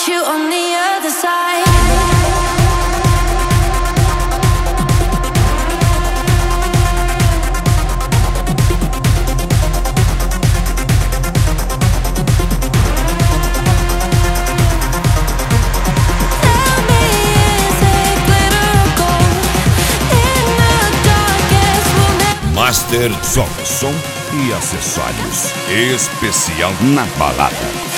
meet you on the other side. Master som e acessórios especial na balada.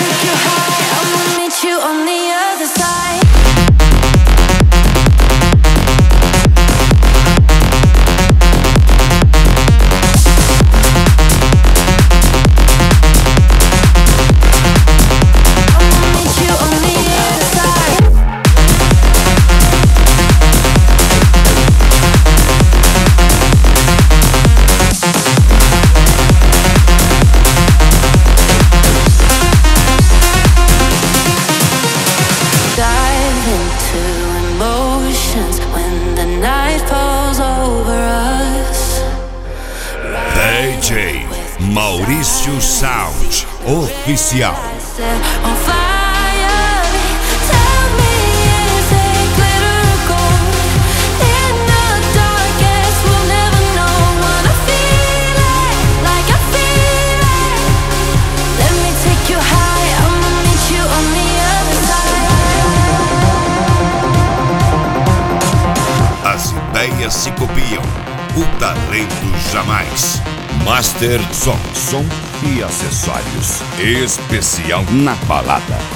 DJ Maurício Sound Oficial. As ideias se copiam, o talento jamais. Master som e acessórios especial na balada.